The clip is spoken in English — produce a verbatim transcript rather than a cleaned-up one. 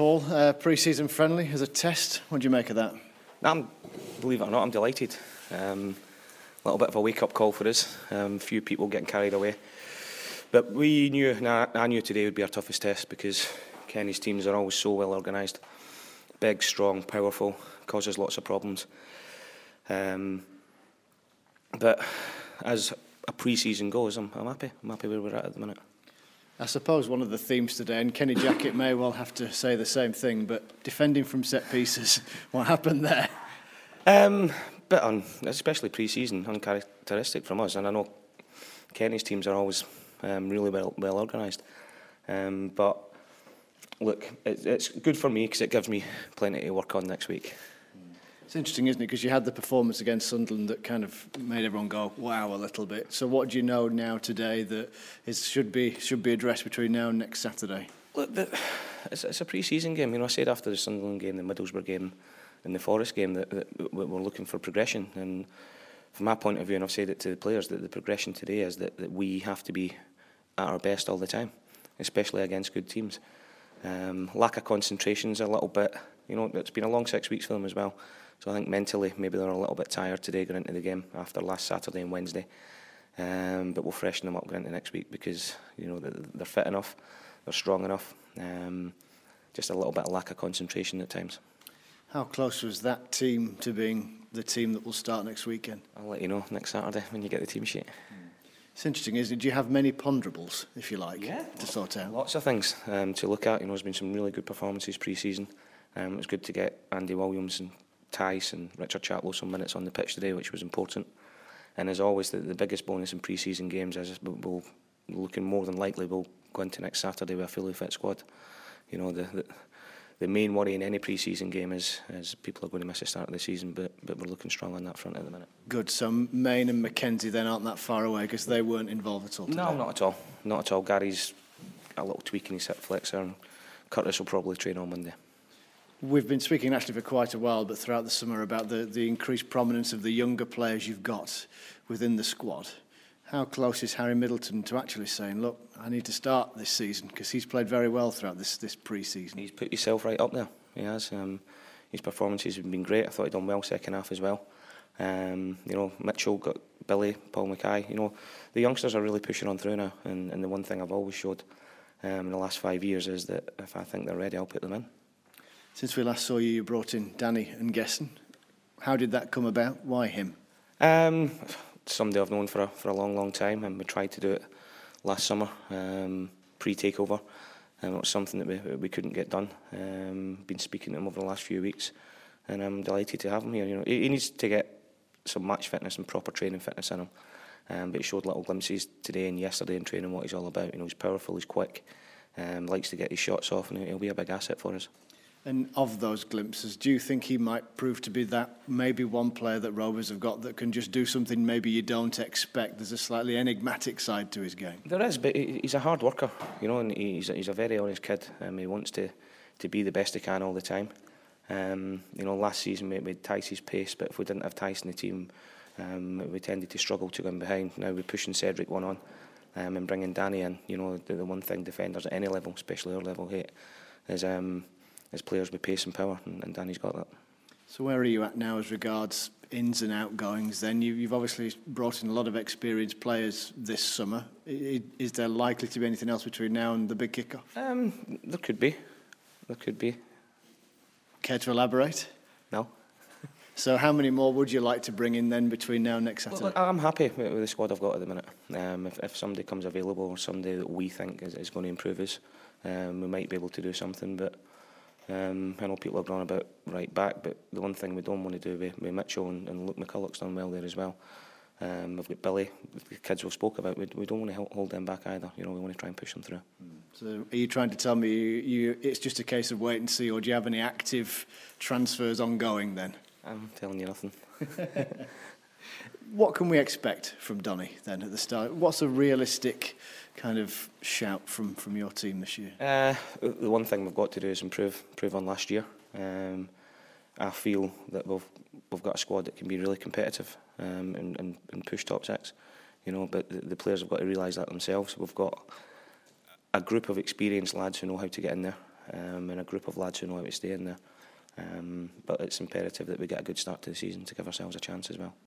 Paul. Uh, pre-season friendly as a test. What do you make of that? I'm, believe it or not, I'm delighted. Um, a little bit of a wake-up call for us. Um, a few people getting carried away. But we knew, nah, I knew today would be our toughest test because Kenny's teams are always so well organised. Big, strong, powerful, causes lots of problems. Um, but as a pre-season goes, I'm, I'm happy. I'm happy where we're at at the minute. I suppose one of the themes today, and Kenny Jackett may well have to say the same thing, but defending from set pieces, what happened there? Um, bit on, especially pre-season, uncharacteristic from us, and I know Kenny's teams are always um, really well well organised. Um, but look, it, it's good for me because it gives me plenty to work on next week. It's interesting, isn't it? Because you had the performance against Sunderland that kind of made everyone go wow a little bit. So what do you know now today that is should be should be addressed between now and next Saturday? Look, the, it's, it's a pre-season game. You know, I said after the Sunderland game, the Middlesbrough game, and the Forest game that, that we're looking for progression. And from my point of view, and I've said it to the players, that the progression today is that, that we have to be at our best all the time, especially against good teams. Um, lack of concentration is a little bit. You know, it's been a long six weeks for them as well. So I think mentally maybe they're a little bit tired today going into the game after last Saturday and Wednesday. Um, but we'll freshen them up going into next week because you know they're fit enough, they're strong enough. Um, just a little bit of lack of concentration at times. How close was that team to being the team that will start next weekend? I'll let you know next Saturday when you get the team sheet. It's interesting, isn't it? Do you have many ponderables, if you like, yeah, to sort out? Lots of things um, to look at. You know, there's been some really good performances pre-season. Um, it was good to get Andy Williams and Tice and Richard Chatlow some minutes on the pitch today, which was important. And as always, the, the biggest bonus in pre-season games is we'll, looking more than likely we'll go into next Saturday with a fully fit squad. You know, the the, the main worry in any pre-season game is, is people are going to miss the start of the season, but but we're looking strong on that front at the minute. Good. So Main and McKenzie then aren't that far away because they weren't involved at all today? No, not at all. Not at all. Gary's a little tweak in his hip flexor, and Curtis will probably train on Monday. We've been speaking actually for quite a while, but throughout the summer about the, the increased prominence of the younger players you've got within the squad. How close is Harry Middleton to actually saying, look, I need to start this season, because he's played very well throughout this, this pre-season? He's put himself right up there. He has. Um, his performances have been great. I thought he'd done well second half as well. Um, you know, Mitchell, got Billy, Paul Mackay. You know, the youngsters are really pushing on through now. And, and the one thing I've always showed um, in the last five years is that if I think they're ready, I'll put them in. Since we last saw you, you brought in Danny and Gesson. How did that come about? Why him? Um, somebody I've known for a, for a long, long time, and we tried to do it last summer, um, pre-takeover, and it was something that we, we couldn't get done. Um, been speaking to him over the last few weeks, and I'm delighted to have him here. You know, he, he needs to get some match fitness and proper training fitness in him, um, but he showed little glimpses today and yesterday in training what he's all about. You know, he's powerful, he's quick, um, likes to get his shots off, and he'll be a big asset for us. And of those glimpses, do you think he might prove to be that maybe one player that Rovers have got that can just do something maybe you don't expect? There's a slightly enigmatic side to his game. There is, but he's a hard worker, you know, and he's a, he's a very honest kid. Um, he wants to, to be the best he can all the time. Um, you know, last season we had Tice's pace, but if we didn't have Tice in the team, um, we tended to struggle to go in behind. Now we're pushing Cedric one on um, and bringing Danny in. You know, the, the one thing defenders at any level, especially our level, hate is... Um, as players with pace and power, and, and Danny's got that. So where are you at now as regards ins and outgoings then? You, you've obviously brought in a lot of experienced players this summer. I, is there likely to be anything else between now and the big kick-off? Um, there could be. There could be. Care to elaborate? No. So how many more would you like to bring in then between now and next Saturday? Well, I'm happy with, with the squad I've got at the minute. Um, if, if somebody comes available or somebody that we think is, is going to improve us, um, we might be able to do something, but Um, I know people have gone about right back, but the one thing we don't want to do with, with Mitchell and, and Luke McCulloch's done well there as well. Um, we've got Billy, the kids we've spoke about. We, we don't want to hold them back either. You know, we want to try and push them through. So, are you trying to tell me you, you it's just a case of wait and see, or do you have any active transfers ongoing then? I'm telling you nothing. What can we expect from Donny then at the start? What's a realistic kind of shout from, from your team this year? Uh, the one thing we've got to do is improve, improve on last year. Um, I feel that we've we've got a squad that can be really competitive um, and, and, and push top six. You know, but the, the players have got to realise that themselves. We've got a group of experienced lads who know how to get in there. um, and a group of lads who know how to stay in there. Um, but it's imperative that we get a good start to the season to give ourselves a chance as well.